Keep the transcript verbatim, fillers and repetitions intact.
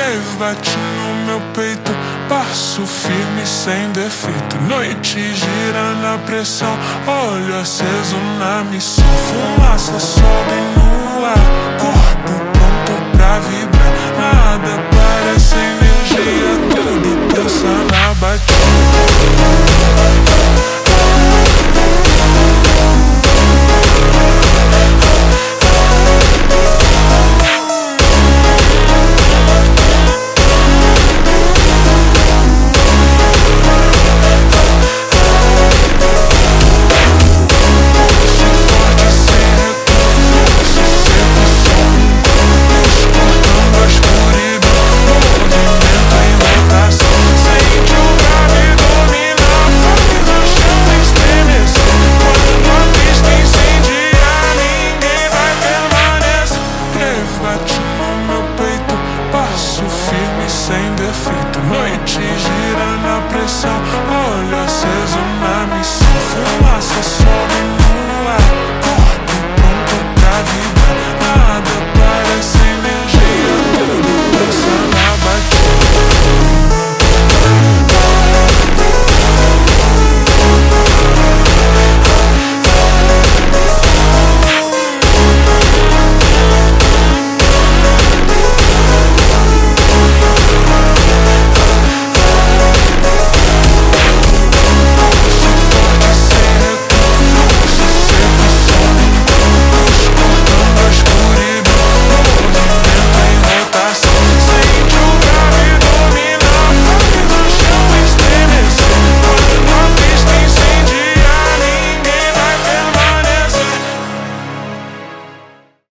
Raiva bate no meu peito, passo firme sem defeito. Noite gira na pressão, olho aceso na missão. Fumaça sobe no ar,